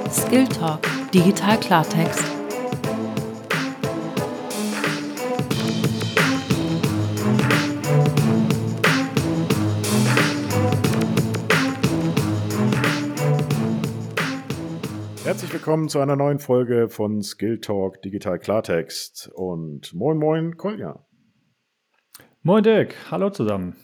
Skill Talk, Digital Klartext. Herzlich willkommen zu einer neuen Folge von Skill Talk Digital Klartext und moin Kolja. Moin Dirk, hallo zusammen.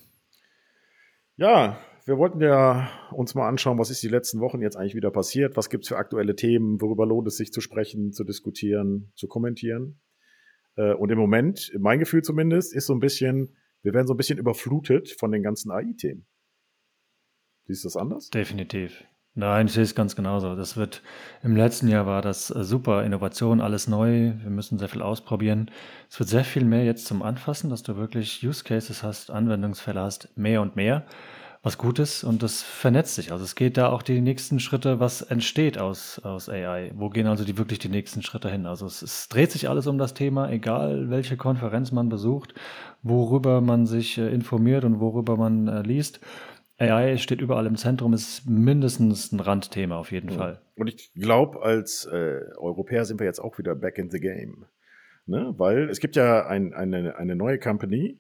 Ja, wir wollten ja uns mal anschauen, was ist die letzten Wochen jetzt eigentlich wieder passiert, was gibt es für aktuelle Themen, worüber lohnt es sich zu sprechen, zu diskutieren, zu kommentieren. Und im Moment, mein Gefühl zumindest, ist so ein bisschen, wir werden so ein bisschen überflutet von den ganzen AI-Themen. Siehst du das anders? Definitiv. Nein, ich sehe es ganz genauso. Im letzten Jahr war das super Innovation, alles neu. Wir müssen sehr viel ausprobieren. Es wird sehr viel mehr jetzt zum Anfassen, dass du wirklich Use Cases hast, Anwendungsfälle hast, mehr und mehr, was gut ist und das vernetzt sich. Also es geht da auch die nächsten Schritte, was entsteht aus AI. Wo gehen also wirklich die nächsten Schritte hin? Also es dreht sich alles um das Thema, egal welche Konferenz man besucht, worüber man sich informiert und worüber man liest. AI steht überall im Zentrum, ist mindestens ein Randthema auf jeden Fall. Und ich glaube, als Europäer sind wir jetzt auch wieder back in the game. Ne? Weil es gibt ja eine neue Company,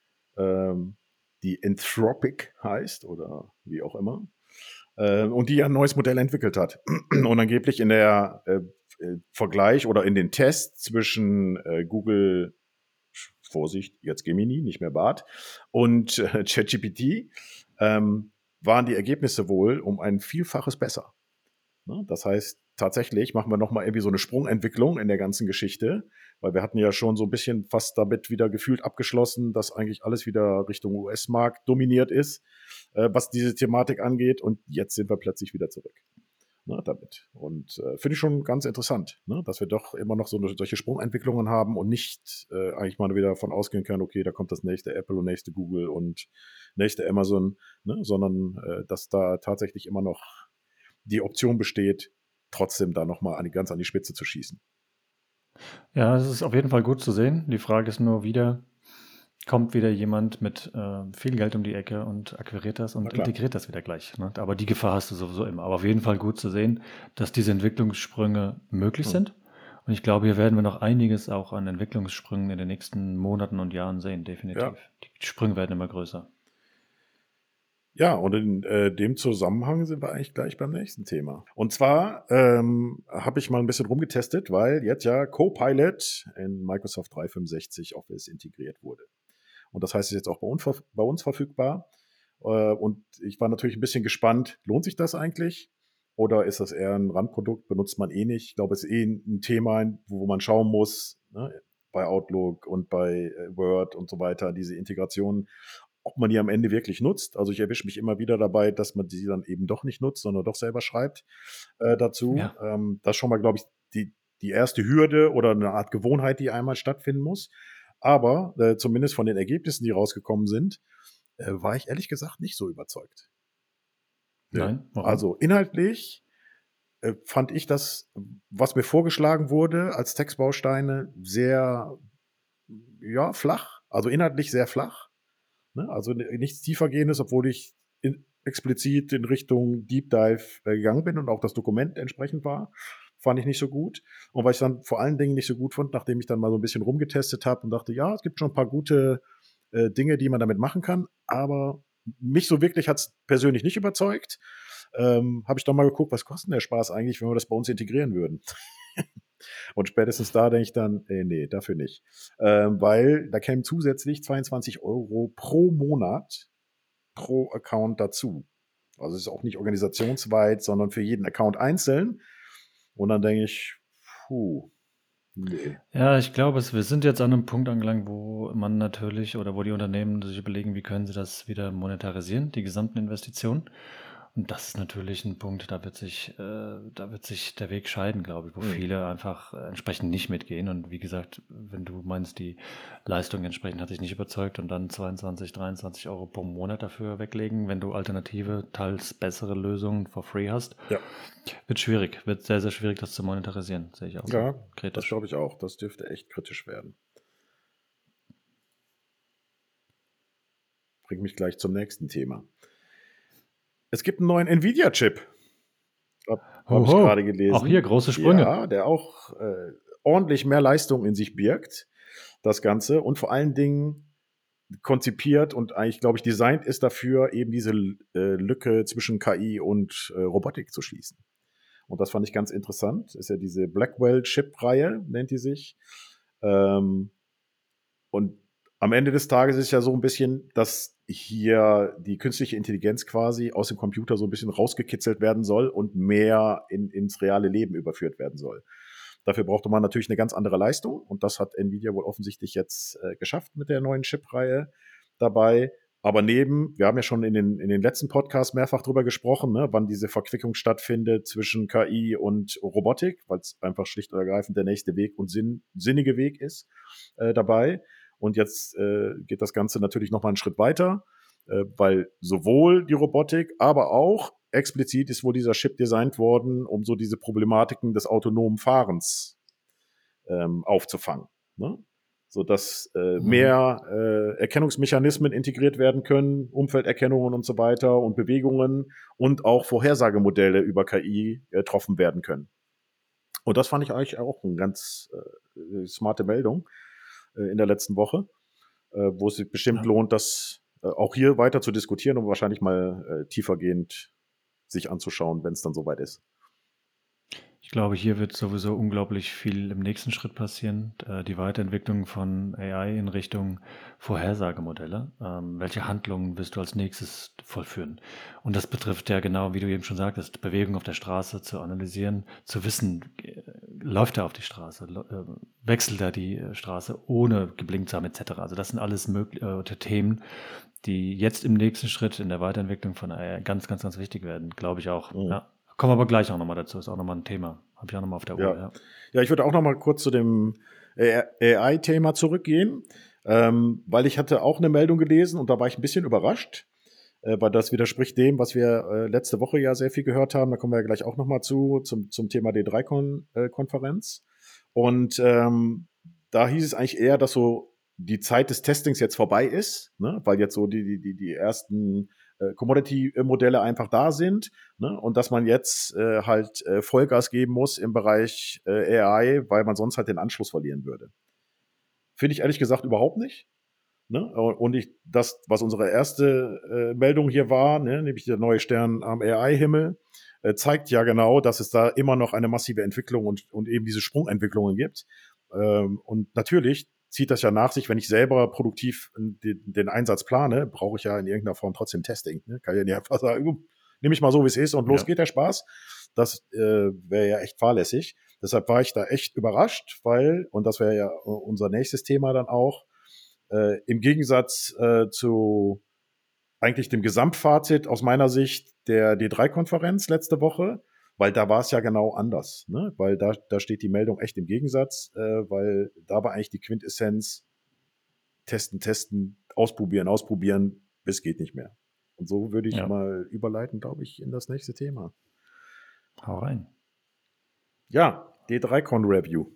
die Anthropic heißt oder wie auch immer, und die ja ein neues Modell entwickelt hat. Und angeblich in der Vergleich oder in den Tests zwischen Google, Vorsicht, jetzt Gemini, nicht mehr Bard, und ChatGPT waren die Ergebnisse wohl um ein Vielfaches besser. Ne? Das heißt, tatsächlich machen wir nochmal irgendwie so eine Sprungentwicklung in der ganzen Geschichte, weil wir hatten ja schon so ein bisschen fast damit wieder gefühlt abgeschlossen, dass eigentlich alles wieder Richtung US-Markt dominiert ist, was diese Thematik angeht. Und jetzt sind wir plötzlich wieder zurück. Ne, damit. Und finde ich schon ganz interessant, ne, dass wir doch immer noch solche Sprungentwicklungen haben und nicht eigentlich mal wieder davon ausgehen können, okay, da kommt das nächste Apple und nächste Google und nächste Amazon, ne, sondern dass da tatsächlich immer noch die Option besteht, trotzdem da nochmal ganz an die Spitze zu schießen. Ja, es ist auf jeden Fall gut zu sehen. Die Frage ist nur wieder, kommt wieder jemand mit viel Geld um die Ecke und akquiriert das und integriert das wieder gleich. Ne? Aber die Gefahr hast du sowieso immer. Aber auf jeden Fall gut zu sehen, dass diese Entwicklungssprünge möglich sind. Und ich glaube, hier werden wir noch einiges auch an Entwicklungssprüngen in den nächsten Monaten und Jahren sehen, definitiv. Ja. Die Sprünge werden immer größer. Ja, und in dem Zusammenhang sind wir eigentlich gleich beim nächsten Thema. Und zwar habe ich mal ein bisschen rumgetestet, weil jetzt ja Copilot in Microsoft 365 Office integriert wurde. Und das heißt, es ist jetzt auch bei uns verfügbar. Und ich war natürlich ein bisschen gespannt, lohnt sich das eigentlich? Oder ist das eher ein Randprodukt, benutzt man eh nicht? Ich glaube, es ist eh ein Thema, wo man schauen muss, ne, bei Outlook und bei Word und so weiter, diese Integration, ob man die am Ende wirklich nutzt. Also ich erwische mich immer wieder dabei, dass man die dann eben doch nicht nutzt, sondern doch selber schreibt dazu. Ja. Das ist schon mal, glaube ich, die erste Hürde oder eine Art Gewohnheit, die einmal stattfinden muss. Aber zumindest von den Ergebnissen, die rausgekommen sind, war ich ehrlich gesagt nicht so überzeugt. Nein, warum? Also inhaltlich fand ich das, was mir vorgeschlagen wurde als Textbausteine, sehr flach. Also inhaltlich sehr flach. Ne? Also nichts tiefergehendes, obwohl ich explizit in Richtung Deep Dive gegangen bin und auch das Dokument entsprechend war. Fand ich nicht so gut. Und was ich dann vor allen Dingen nicht so gut fand, nachdem ich dann mal so ein bisschen rumgetestet habe und dachte, ja, es gibt schon ein paar gute Dinge, die man damit machen kann, aber mich so wirklich hat es persönlich nicht überzeugt. Habe ich dann mal geguckt, was kostet der Spaß eigentlich, wenn wir das bei uns integrieren würden. Und spätestens da denke ich dann, nee, dafür nicht. Weil da kämen zusätzlich 22 € pro Monat pro Account dazu. Also es ist auch nicht organisationsweit, sondern für jeden Account einzeln. Und dann denke ich, nee. Ja, ich glaube, wir sind jetzt an einem Punkt angelangt, wo man natürlich oder wo die Unternehmen sich überlegen, wie können sie das wieder monetarisieren, die gesamten Investitionen. Und das ist natürlich ein Punkt, da wird sich der Weg scheiden, glaube ich, wo viele einfach entsprechend nicht mitgehen. Und wie gesagt, wenn du meinst, die Leistung entsprechend hat dich nicht überzeugt und dann 22, 23 € pro Monat dafür weglegen, wenn du alternative, teils bessere Lösungen for free hast, Ja. wird schwierig, wird sehr, sehr schwierig, das zu monetarisieren, sehe ich auch so. Ja, Kritisch. das glaube ich auch. Das dürfte echt kritisch werden. Bringt mich gleich zum nächsten Thema. Es gibt einen neuen Nvidia-Chip. habe ich Hoho, gerade auch hier gelesen. große Sprünge. Ja, der auch ordentlich mehr Leistung in sich birgt, das Ganze. Und vor allen Dingen konzipiert und eigentlich, glaube ich, designt ist dafür, eben diese Lücke zwischen KI und Robotik zu schließen. Und das fand ich ganz interessant. Ist ja diese Blackwell-Chip-Reihe, nennt die sich. Und am Ende des Tages ist ja so ein bisschen, dass hier die künstliche Intelligenz quasi aus dem Computer so ein bisschen rausgekitzelt werden soll und mehr ins reale Leben überführt werden soll. Dafür brauchte man natürlich eine ganz andere Leistung und das hat Nvidia wohl offensichtlich jetzt geschafft mit der neuen Chip-Reihe dabei. Aber wir haben ja schon in den letzten Podcasts mehrfach drüber gesprochen, ne, wann diese Verquickung stattfindet zwischen KI und Robotik, weil es einfach schlicht und ergreifend der nächste Weg und sinnige Weg ist dabei. Und jetzt geht das Ganze natürlich noch mal einen Schritt weiter, weil sowohl die Robotik, aber auch explizit ist wohl dieser Chip designt worden, um so diese Problematiken des autonomen Fahrens aufzufangen. Ne? Sodass mehr Erkennungsmechanismen integriert werden können, Umfelderkennungen und so weiter und Bewegungen und auch Vorhersagemodelle über KI getroffen werden können. Und das fand ich eigentlich auch eine ganz smarte Meldung in der letzten Woche, wo es sich bestimmt lohnt, das auch hier weiter zu diskutieren und wahrscheinlich mal tiefergehend sich anzuschauen, wenn es dann soweit ist. Ich glaube, hier wird sowieso unglaublich viel im nächsten Schritt passieren. Die Weiterentwicklung von AI in Richtung Vorhersagemodelle. Welche Handlungen wirst du als nächstes vollführen? Und das betrifft ja genau, wie du eben schon sagtest, Bewegung auf der Straße zu analysieren, zu wissen, läuft er auf die Straße, wechselt er die Straße, ohne geblinkt zu haben, etc. Also das sind alles Themen, die jetzt im nächsten Schritt in der Weiterentwicklung von AI ganz, ganz, ganz wichtig werden, glaube ich auch. Mhm. Ja. Kommen wir aber gleich auch nochmal dazu, ist auch nochmal ein Thema. Habe ich auch nochmal auf der Uhr. Ja, ich würde auch nochmal kurz zu dem AI-Thema zurückgehen, weil ich hatte auch eine Meldung gelesen und da war ich ein bisschen überrascht, weil das widerspricht dem, was wir letzte Woche ja sehr viel gehört haben. Da kommen wir ja gleich auch nochmal zum Thema D3-Konferenz. Und da hieß es eigentlich eher, dass so die Zeit des Testings jetzt vorbei ist, ne? Weil jetzt so die ersten Commodity-Modelle einfach da sind, ne? Und dass man jetzt halt Vollgas geben muss im Bereich AI, weil man sonst halt den Anschluss verlieren würde. Finde ich ehrlich gesagt überhaupt nicht. Ne? Und das, was unsere erste Meldung hier war, ne, nämlich der neue Stern am AI-Himmel, zeigt ja genau, dass es da immer noch eine massive Entwicklung und eben diese Sprungentwicklungen gibt. Und natürlich zieht das ja nach sich, wenn ich selber produktiv den Einsatz plane, brauche ich ja in irgendeiner Form trotzdem Testing. Ne? Kann ja nicht einfach sagen, nehme ich mal so, wie es ist und los geht der Spaß. Das wäre ja echt fahrlässig. Deshalb war ich da echt überrascht, weil, und das wäre ja unser nächstes Thema dann auch, im Gegensatz zu eigentlich dem Gesamtfazit aus meiner Sicht der D3-Konferenz letzte Woche, weil da war es ja genau anders, ne? Weil da steht die Meldung echt im Gegensatz, weil da war eigentlich die Quintessenz testen, ausprobieren, bis geht nicht mehr. Und so würde ich mal überleiten, glaube ich, in das nächste Thema. Hau rein. Ja, D3-Con-Review.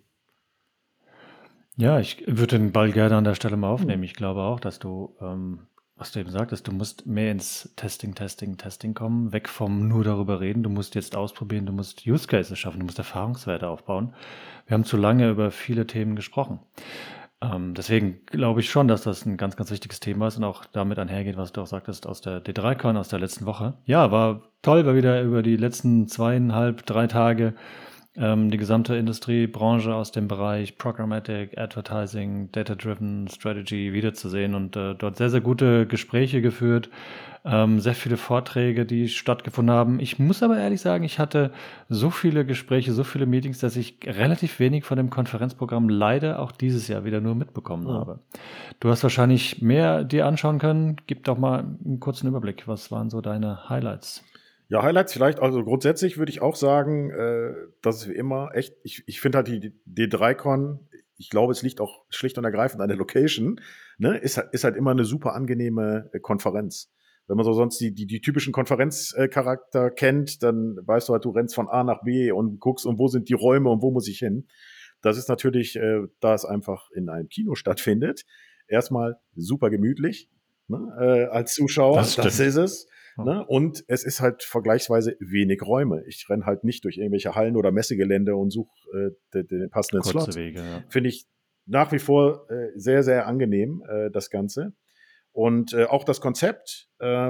Ja, ich würde den Ball gerne an der Stelle mal aufnehmen. Ich glaube auch, dass du, was du eben sagtest, du musst mehr ins Testing kommen, weg vom nur darüber reden. Du musst jetzt ausprobieren, du musst Use Cases schaffen, du musst Erfahrungswerte aufbauen. Wir haben zu lange über viele Themen gesprochen. Deswegen glaube ich schon, dass das ein ganz, ganz wichtiges Thema ist und auch damit einhergeht, was du auch sagtest aus der D3Con aus der letzten Woche. Ja, war toll, war wieder über die letzten 2,5, 3 Tage die gesamte Industriebranche aus dem Bereich Programmatic, Advertising, Data-Driven Strategy wiederzusehen und dort sehr, sehr gute Gespräche geführt, sehr viele Vorträge, die stattgefunden haben. Ich muss aber ehrlich sagen, ich hatte so viele Gespräche, so viele Meetings, dass ich relativ wenig von dem Konferenzprogramm leider auch dieses Jahr wieder nur mitbekommen habe. Du hast wahrscheinlich mehr dir anschauen können. Gib doch mal einen kurzen Überblick. Was waren so deine Highlights? Ja, Highlights vielleicht, also grundsätzlich würde ich auch sagen, dass es wie immer echt, ich finde halt die D3Con, ich glaube, es liegt auch schlicht und ergreifend an der Location, ne, ist halt immer eine super angenehme Konferenz. Wenn man so sonst die typischen Konferenzcharakter kennt, dann weißt du halt, du rennst von A nach B und guckst, und wo sind die Räume und wo muss ich hin. Das ist natürlich, da es einfach in einem Kino stattfindet, erstmal super gemütlich, ne, als Zuschauer, das ist es. Oh, Ne? Und es ist halt vergleichsweise wenig Räume. Ich renne halt nicht durch irgendwelche Hallen oder Messegelände und suche den passenden kurze Slot. Wege, ja. Finde ich nach wie vor sehr, sehr angenehm, das Ganze. Und auch das Konzept,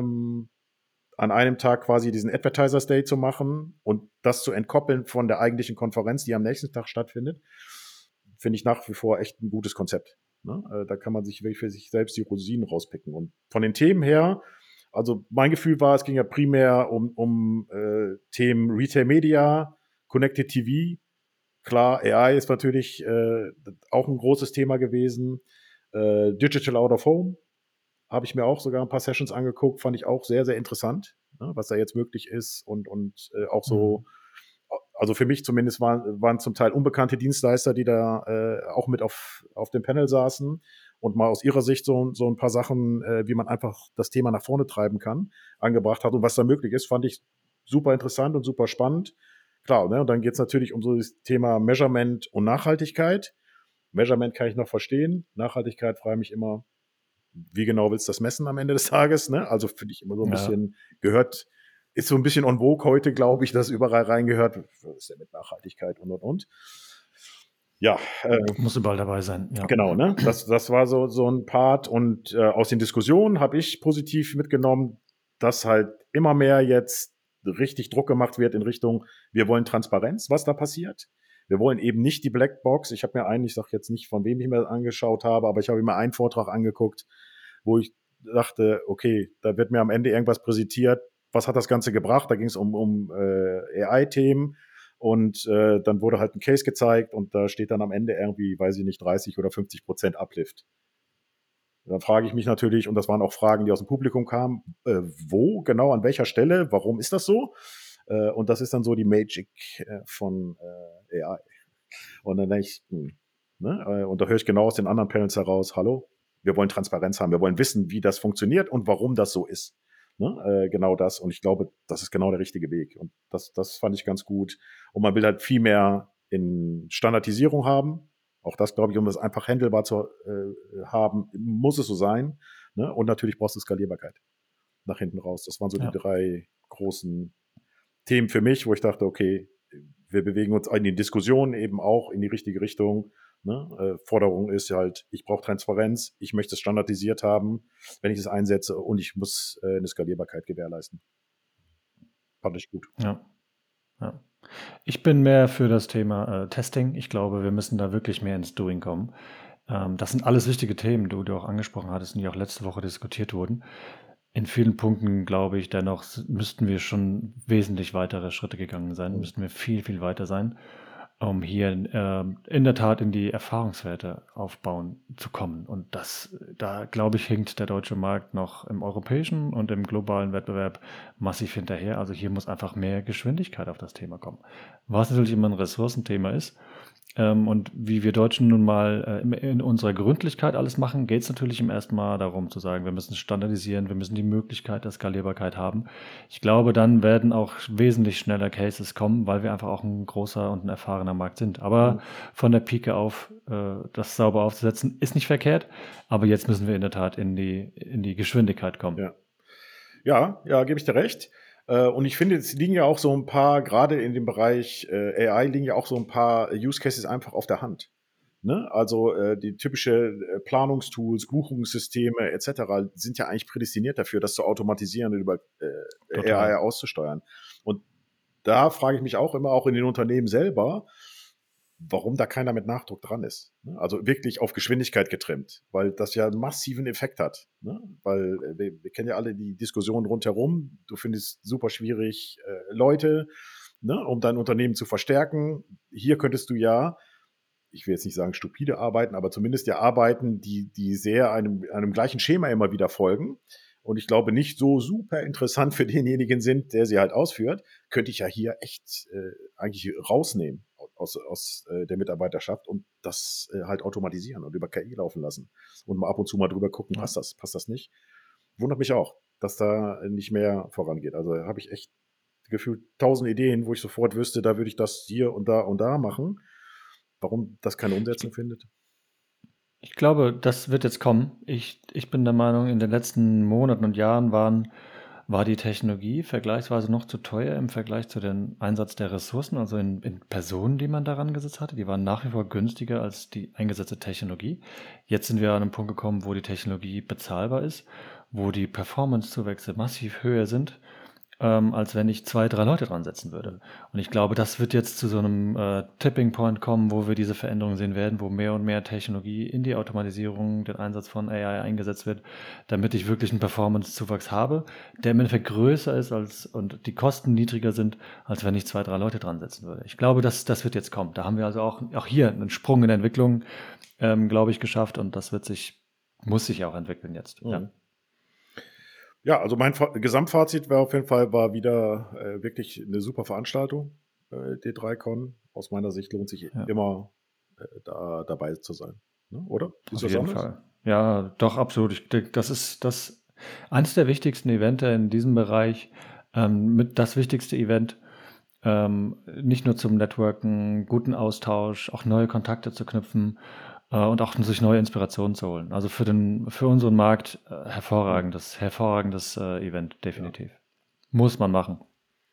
an einem Tag quasi diesen Advertisers Day zu machen und das zu entkoppeln von der eigentlichen Konferenz, die am nächsten Tag stattfindet, finde ich nach wie vor echt ein gutes Konzept. Ne? Da kann man sich wirklich für sich selbst die Rosinen rauspicken. Und von den Themen her, also mein Gefühl war, es ging ja primär um Themen Retail Media, Connected TV. Klar, AI ist natürlich auch ein großes Thema gewesen. Digital Out of Home habe ich mir auch sogar ein paar Sessions angeguckt, fand ich auch sehr, sehr interessant, ne, was da jetzt möglich ist und auch so, Mhm. also für mich zumindest waren zum Teil unbekannte Dienstleister, die da auch mit auf dem Panel saßen und mal aus ihrer Sicht so ein paar Sachen, wie man einfach das Thema nach vorne treiben kann, angebracht hat und was da möglich ist, fand ich super interessant und super spannend. Klar, ne, und dann geht es natürlich um so das Thema Measurement und Nachhaltigkeit. Measurement kann ich noch verstehen. Nachhaltigkeit frage ich mich immer, wie genau willst du das messen am Ende des Tages? Ne? Also finde ich immer so ein Ja, bisschen gehört, ist so ein bisschen en vogue heute, glaube ich, dass überall reingehört. Was ist denn mit Nachhaltigkeit und. Ja, muss überall dabei sein, ja. genau, ne? Das war so ein Part und aus den Diskussionen habe ich positiv mitgenommen, dass halt immer mehr jetzt richtig Druck gemacht wird in Richtung, wir wollen Transparenz, was da passiert. Wir wollen eben nicht die Blackbox. Ich habe mir einen, ich sage jetzt nicht, von wem ich mir das angeschaut habe, aber ich habe mir einen Vortrag angeguckt, wo ich dachte, okay, da wird mir am Ende irgendwas präsentiert. Was hat das Ganze gebracht? Da ging es um AI-Themen und dann wurde halt ein Case gezeigt und da steht dann am Ende irgendwie, weiß ich nicht, 30 oder 50% Uplift. Dann frage ich mich natürlich, und das waren auch Fragen, die aus dem Publikum kamen, wo genau, an welcher Stelle, warum ist das so? Und das ist dann so die Magic von AI. Und dann denke ich, ne? Und da höre ich genau aus den anderen Panels heraus, hallo, wir wollen Transparenz haben, wir wollen wissen, wie das funktioniert und warum das so ist. Ne? Genau das. Und ich glaube, das ist genau der richtige Weg. Und das fand ich ganz gut. Und man will halt viel mehr in Standardisierung haben. Auch das, glaube ich, um das einfach handelbar zu haben, muss es so sein. Ne? Und natürlich brauchst du Skalierbarkeit nach hinten raus. Das waren so die Ja, drei großen Themen für mich, wo ich dachte, okay, wir bewegen uns in den Diskussionen eben auch in die richtige Richtung. Ne? Forderung ist halt, ich brauche Transparenz, ich möchte es standardisiert haben, wenn ich es einsetze und ich muss eine Skalierbarkeit gewährleisten. Fand ich gut. ja, ja. Ich bin mehr für das Thema Testing. Ich glaube, wir müssen da wirklich mehr ins Doing kommen. Das sind alles wichtige Themen, die du auch angesprochen hattest und die auch letzte Woche diskutiert wurden. In vielen Punkten glaube ich dennoch, müssten wir schon wesentlich weitere Schritte gegangen sein, Mhm. müssten wir viel, viel weiter sein, um hier in der Tat in die Erfahrungswerte aufbauen zu kommen. Und da glaube ich, hinkt der deutsche Markt noch im europäischen und im globalen Wettbewerb massiv hinterher. Also hier muss einfach mehr Geschwindigkeit auf das Thema kommen. Was natürlich immer ein Ressourcenthema ist. Und wie wir Deutschen nun mal in unserer Gründlichkeit alles machen, geht es natürlich im ersten Mal darum zu sagen, wir müssen standardisieren, wir müssen die Möglichkeit der Skalierbarkeit haben. Ich glaube, dann werden auch wesentlich schneller Cases kommen, weil wir einfach auch ein großer und ein erfahrener Markt sind. Aber Mhm. von der Pike auf das sauber aufzusetzen, ist nicht verkehrt. Aber jetzt müssen wir in der Tat in die Geschwindigkeit kommen. Ja. Ja, gebe ich dir recht. Und ich finde, es liegen ja auch so ein paar, gerade in dem Bereich AI, liegen ja auch so ein paar Use Cases einfach auf der Hand. Ne? Also die typische Planungstools, Buchungssysteme etc. sind ja eigentlich prädestiniert dafür, das zu automatisieren und über AI Total. auszusteuern. Und da frage ich mich auch immer, auch in den Unternehmen selber, warum da keiner mit Nachdruck dran ist. Ne? Also wirklich auf Geschwindigkeit getrimmt, weil das ja einen massiven Effekt hat. Ne? Weil wir kennen ja alle die Diskussionen rundherum. Du findest super schwierig Leute, ne, um dein Unternehmen zu verstärken. Hier könntest du ja, ich will jetzt nicht sagen stupide arbeiten, aber zumindest ja arbeiten, die sehr einem gleichen Schema immer wieder folgen. Und ich glaube, nicht so super interessant für denjenigen sind, der sie halt ausführt, könnte ich ja hier echt eigentlich rausnehmen aus der Mitarbeiterschaft und das halt automatisieren und über KI laufen lassen und mal ab und zu mal drüber gucken, Ja. passt das nicht. Wundert mich auch, dass da nicht mehr vorangeht. Also habe ich echt gefühlt 1000 Ideen, wo ich sofort wüsste, da würde ich das hier und da machen. Warum das keine Umsetzung Ich, findet? ich glaube, das wird jetzt kommen. Ich bin der Meinung, in den letzten Monaten und Jahren war die Technologie vergleichsweise noch zu teuer im Vergleich zu dem Einsatz der Ressourcen, also in Personen, die man daran gesetzt hatte. Die waren nach wie vor günstiger als die eingesetzte Technologie. Jetzt sind wir an einem Punkt gekommen, wo die Technologie bezahlbar ist, wo die Performance-Zuwächse massiv höher sind, als wenn ich 2, 3 Leute dran setzen würde. Und ich glaube, das wird jetzt zu so einem Tipping Point kommen, wo wir diese Veränderungen sehen werden, wo mehr und mehr Technologie in die Automatisierung, den Einsatz von AI eingesetzt wird, damit ich wirklich einen Performance-Zuwachs habe, der im Endeffekt größer ist und die Kosten niedriger sind, als wenn ich 2, 3 Leute dran setzen würde. Ich glaube, das wird jetzt kommen. Da haben wir also auch hier einen Sprung in der Entwicklung, glaube ich, geschafft, und das muss sich auch entwickeln jetzt. Ja. Ja, also mein Gesamtfazit war auf jeden Fall, war wieder wirklich eine super Veranstaltung, D3Con. Aus meiner Sicht lohnt sich immer da dabei zu sein. Ne? Oder? Auf jeden Fall. Ja, doch, absolut. Ich denke, das ist eines der wichtigsten Events in diesem Bereich, mit das wichtigste Event, nicht nur zum Networken, guten Austausch, auch neue Kontakte zu knüpfen und auch sich neue Inspirationen zu holen. Also für unseren Markt hervorragendes Event, definitiv. Muss man machen.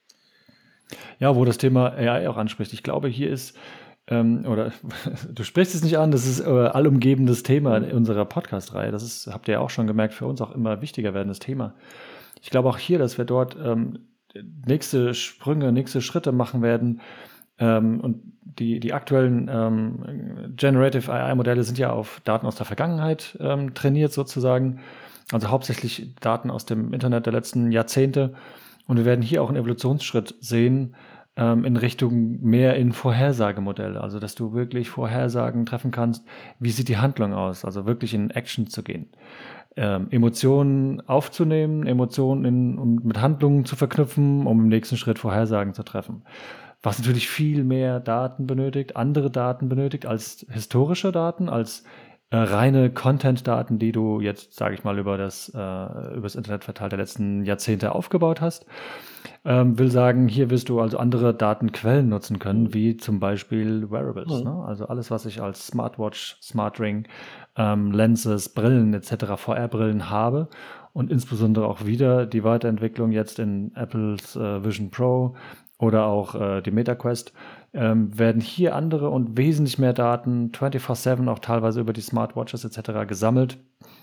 Ja, wo das Thema AI auch anspricht. Ich glaube, hier ist, oder du sprichst es nicht an, das ist allumgebendes Thema in unserer Podcast-Reihe. Das ist, habt ihr ja auch schon gemerkt, für uns auch immer wichtiger werdendes Thema. Ich glaube auch hier, dass wir dort nächste Sprünge, nächste Schritte machen werden. Und die aktuellen Generative AI-Modelle sind ja auf Daten aus der Vergangenheit trainiert sozusagen. Also hauptsächlich Daten aus dem Internet der letzten Jahrzehnte. Und wir werden hier auch einen Evolutionsschritt sehen in Richtung mehr in Vorhersagemodelle. Also dass du wirklich Vorhersagen treffen kannst, wie sieht die Handlung aus. Also wirklich in Action zu gehen. Emotionen aufzunehmen, Emotionen und mit Handlungen zu verknüpfen, um im nächsten Schritt Vorhersagen zu treffen. Was natürlich viel mehr Daten benötigt, andere Daten benötigt als historische Daten, als reine Content-Daten, die du jetzt, sage ich mal, über das Internet verteilt der letzten Jahrzehnte aufgebaut hast. Will sagen, hier wirst du also andere Datenquellen nutzen können, wie zum Beispiel Wearables. Ne? Also alles, was ich als Smartwatch, Smartring, Lenses, Brillen etc., VR-Brillen habe, und insbesondere auch wieder die Weiterentwicklung jetzt in Apples Vision Pro oder auch die MetaQuest, werden hier andere und wesentlich mehr Daten 24/7 auch teilweise über die Smartwatches etc. gesammelt,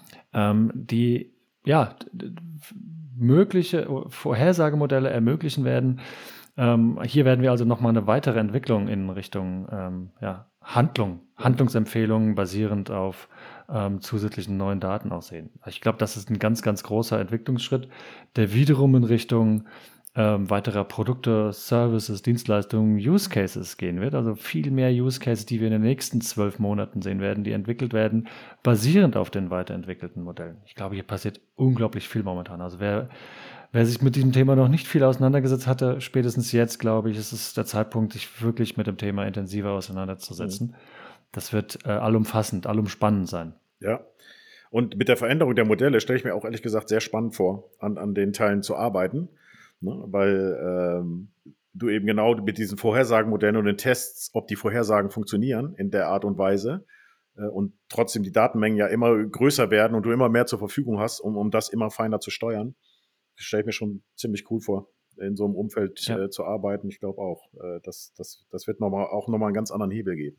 die ja mögliche Vorhersagemodelle ermöglichen werden. Hier werden wir also nochmal eine weitere Entwicklung in Richtung Handlungsempfehlungen basierend auf zusätzlichen neuen Daten aussehen. Ich glaube, das ist ein ganz, ganz großer Entwicklungsschritt, der wiederum in Richtung weiterer Produkte, Services, Dienstleistungen, Use Cases gehen wird. Also viel mehr Use Cases, die wir in den nächsten 12 Monaten sehen werden, die entwickelt werden, basierend auf den weiterentwickelten Modellen. Ich glaube, hier passiert unglaublich viel momentan. Also wer sich mit diesem Thema noch nicht viel auseinandergesetzt hatte, spätestens jetzt, glaube ich, ist es der Zeitpunkt, sich wirklich mit dem Thema intensiver auseinanderzusetzen. Das wird allumfassend, allumspannend sein. Ja. Und mit der Veränderung der Modelle stelle ich mir auch ehrlich gesagt sehr spannend vor, an den Teilen zu arbeiten. Ne? Weil du eben genau mit diesen Vorhersagenmodellen und den Tests, ob die Vorhersagen funktionieren in der Art und Weise und trotzdem die Datenmengen ja immer größer werden und du immer mehr zur Verfügung hast, um das immer feiner zu steuern. Das stelle ich mir schon ziemlich cool vor, in so einem Umfeld zu arbeiten. Ich glaube auch, das wird nochmal einen ganz anderen Hebel geben.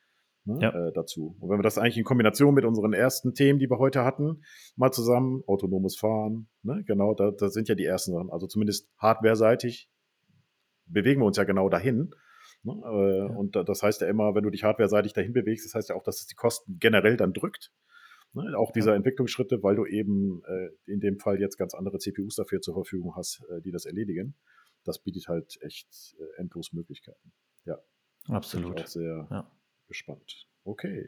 Dazu. Und wenn wir das eigentlich in Kombination mit unseren ersten Themen, die wir heute hatten, mal zusammen, autonomes Fahren, ne, genau, da sind ja die ersten Sachen. Also zumindest hardware-seitig bewegen wir uns ja genau dahin. Ne, und das heißt ja immer, wenn du dich hardware-seitig dahin bewegst, das heißt ja auch, dass es die Kosten generell dann drückt. Ne, auch dieser Entwicklungsschritte, weil du eben in dem Fall jetzt ganz andere CPUs dafür zur Verfügung hast, die das erledigen. Das bietet halt echt endlos Möglichkeiten. Ja. Absolut. Bin ich auch sehr gespannt. Okay.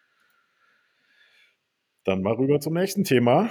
Dann mal rüber zum nächsten Thema.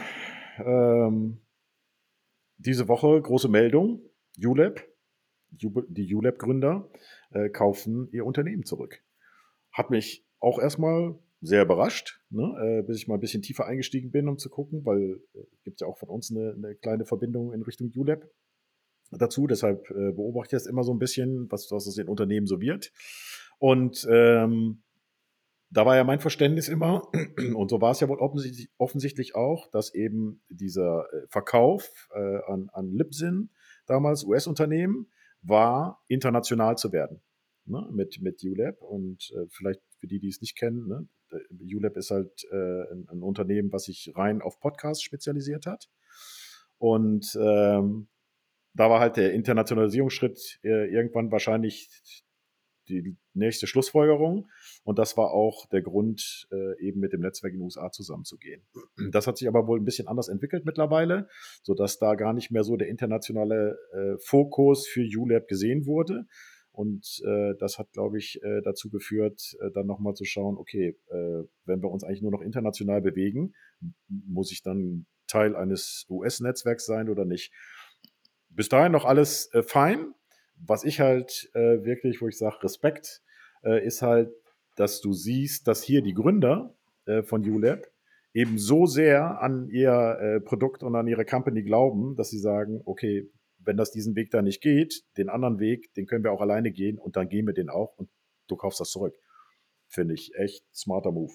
Diese Woche große Meldung. ULab, die ULab-Gründer kaufen ihr Unternehmen zurück. Hat mich auch erstmal sehr überrascht, ne? Bis ich mal ein bisschen tiefer eingestiegen bin, um zu gucken, weil es gibt ja auch von uns eine kleine Verbindung in Richtung ULab dazu. Deshalb beobachte ich das immer so ein bisschen, was aus den Unternehmen so wird. Und Da war ja mein Verständnis immer, und so war es ja wohl offensichtlich auch, dass eben dieser Verkauf an Libsyn, damals US-Unternehmen, war, international zu werden, ne? Mit ULab. Und vielleicht für die es nicht kennen, ne? ULab ist halt ein Unternehmen, was sich rein auf Podcasts spezialisiert hat. Und da war halt der Internationalisierungsschritt irgendwann wahrscheinlich die nächste Schlussfolgerung. Und das war auch der Grund, eben mit dem Netzwerk in den USA zusammenzugehen. Das hat sich aber wohl ein bisschen anders entwickelt mittlerweile, sodass da gar nicht mehr so der internationale Fokus für ULab gesehen wurde. Und das hat, glaube ich, dazu geführt, dann nochmal zu schauen, okay, wenn wir uns eigentlich nur noch international bewegen, muss ich dann Teil eines US-Netzwerks sein oder nicht? Bis dahin noch alles fein. Was ich halt wirklich, wo ich sage, Respekt, ist halt, dass du siehst, dass hier die Gründer von ULab eben so sehr an ihr Produkt und an ihre Company glauben, dass sie sagen, okay, wenn das diesen Weg da nicht geht, den anderen Weg, den können wir auch alleine gehen und dann gehen wir den auch und du kaufst das zurück. Finde ich echt smarter Move.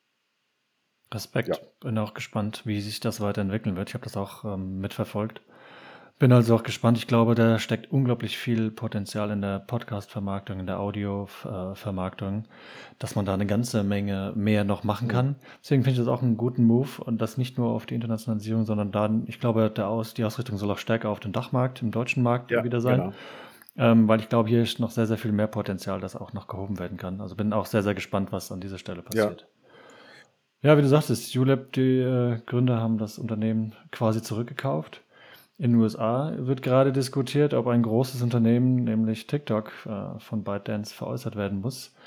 Ja, Respekt. Bin auch gespannt, wie sich das weiterentwickeln wird. Ich habe das auch mitverfolgt. Bin also auch gespannt. Ich glaube, da steckt unglaublich viel Potenzial in der Podcast-Vermarktung, in der Audio-Vermarktung, dass man da eine ganze Menge mehr noch machen kann. Deswegen finde ich das auch einen guten Move und das nicht nur auf die Internationalisierung, sondern dann, ich glaube, die Ausrichtung soll auch stärker auf den Dachmarkt, im deutschen Markt ja, wieder sein. genau. Weil ich glaube, hier ist noch sehr, sehr viel mehr Potenzial, das auch noch gehoben werden kann. Also bin auch sehr, sehr gespannt, was an dieser Stelle Ja, passiert. Ja, wie du sagtest, ULab, die Gründer haben das Unternehmen quasi zurückgekauft. In den USA wird gerade diskutiert, ob ein großes Unternehmen, nämlich TikTok, von ByteDance veräußert werden muss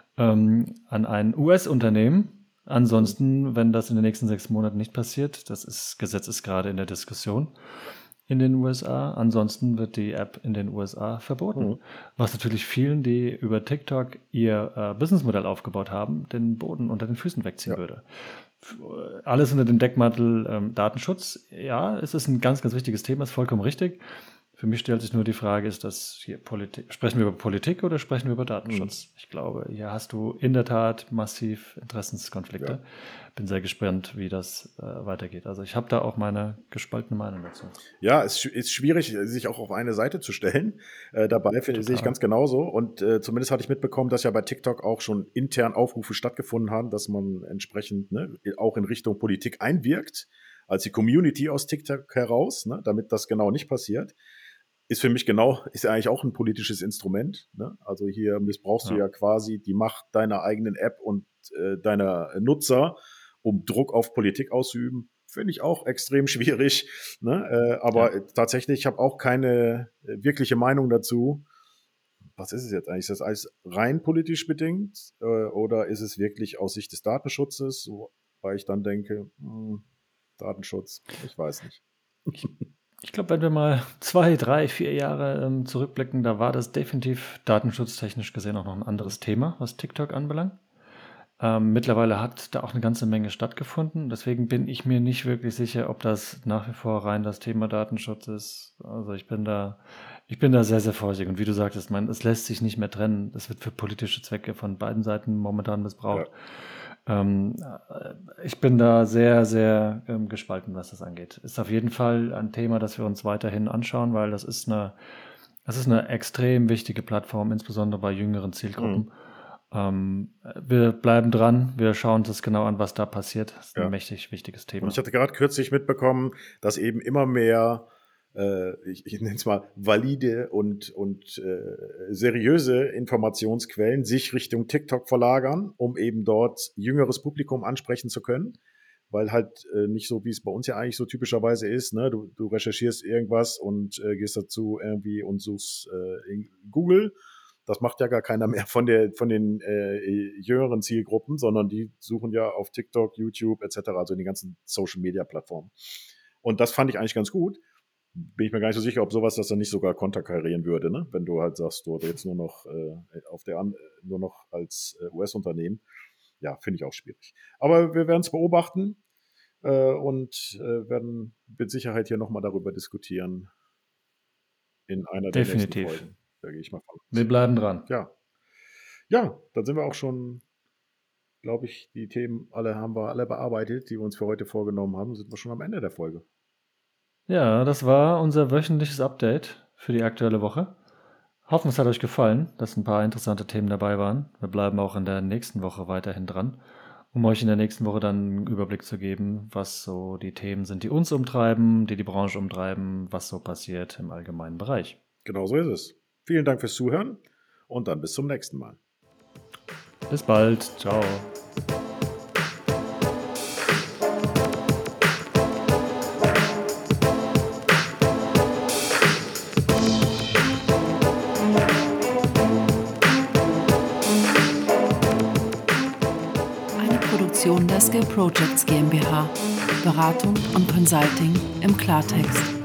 an ein US-Unternehmen. Ansonsten, wenn das in den nächsten 6 Monaten nicht passiert, Gesetz ist gerade in der Diskussion in den USA. Ansonsten wird die App in den USA verboten. Was natürlich vielen, die über TikTok ihr Businessmodell aufgebaut haben, den Boden unter den Füßen wegziehen Ja. würde. Alles unter dem Deckmantel Datenschutz. Ja, es ist ein ganz, ganz wichtiges Thema, ist vollkommen richtig. Für mich stellt sich nur die Frage, ist das hier sprechen wir über Politik oder sprechen wir über Datenschutz? Ich glaube, hier hast du in der Tat massiv Interessenskonflikte. Ja. Bin sehr gespannt, wie das weitergeht. Also ich habe da auch meine gespaltene Meinung dazu. Ja, es ist schwierig, sich auch auf eine Seite zu stellen. Dabei sehe ich ganz genauso. Und zumindest hatte ich mitbekommen, dass ja bei TikTok auch schon intern Aufrufe stattgefunden haben, dass man entsprechend auch in Richtung Politik einwirkt, als die Community aus TikTok heraus, ne, damit das genau nicht passiert. Ist ja eigentlich auch ein politisches Instrument. Ne? Also hier missbrauchst du ja quasi die Macht deiner eigenen App und deiner Nutzer, um Druck auf Politik auszuüben. Finde ich auch extrem schwierig. Ne? Aber tatsächlich, ich habe auch keine wirkliche Meinung dazu. Was ist es jetzt eigentlich? Ist das alles rein politisch bedingt oder ist es wirklich aus Sicht des Datenschutzes? Weil ich dann denke, Datenschutz, ich weiß nicht. Ich glaube, wenn wir mal 2, 3, 4 Jahre zurückblicken, da war das definitiv datenschutztechnisch gesehen auch noch ein anderes Thema, was TikTok anbelangt. Mittlerweile hat da auch eine ganze Menge stattgefunden. Deswegen bin ich mir nicht wirklich sicher, ob das nach wie vor rein das Thema Datenschutz ist. Also ich bin da sehr, sehr vorsichtig. Und wie du sagtest, es lässt sich nicht mehr trennen. Es wird für politische Zwecke von beiden Seiten momentan missbraucht. Ich bin da sehr, sehr gespalten, was das angeht. Ist auf jeden Fall ein Thema, das wir uns weiterhin anschauen, weil das ist eine extrem wichtige Plattform, insbesondere bei jüngeren Zielgruppen. Wir bleiben dran, wir schauen uns das genau an, was da passiert. Das ist ein mächtig wichtiges Thema. Und ich hatte gerade kürzlich mitbekommen, dass eben immer mehr, ich nenne es mal, valide und seriöse Informationsquellen sich Richtung TikTok verlagern, um eben dort jüngeres Publikum ansprechen zu können. Weil halt nicht so, wie es bei uns ja eigentlich so typischerweise ist, ne? Du recherchierst irgendwas und gehst dazu irgendwie und suchst in Google. Das macht ja gar keiner mehr von den jüngeren Zielgruppen, sondern die suchen ja auf TikTok, YouTube etc., also in den ganzen Social-Media-Plattformen. Und das fand ich eigentlich ganz gut. Bin ich mir gar nicht so sicher, ob sowas das dann nicht sogar konterkarieren würde, ne? Wenn du halt sagst, du jetzt nur noch nur noch als US-Unternehmen. Ja, finde ich auch schwierig. Aber wir werden es beobachten und werden mit Sicherheit hier nochmal darüber diskutieren in einer der nächsten Definitiv. Folgen. Da gehe ich mal von aus. Wir bleiben dran. Ja. Ja, dann sind wir auch schon glaube ich, die Themen haben wir alle bearbeitet, die wir uns für heute vorgenommen haben. Sind wir schon am Ende der Folge. Ja, das war unser wöchentliches Update für die aktuelle Woche. Hoffen, es hat euch gefallen, dass ein paar interessante Themen dabei waren. Wir bleiben auch in der nächsten Woche weiterhin dran, um euch in der nächsten Woche dann einen Überblick zu geben, was so die Themen sind, die uns umtreiben, die Branche umtreiben, was so passiert im allgemeinen Bereich. Genau so ist es. Vielen Dank fürs Zuhören und dann bis zum nächsten Mal. Bis bald. Ciao. Eine Produktion der Skill Projects GmbH. Beratung und Consulting im Klartext.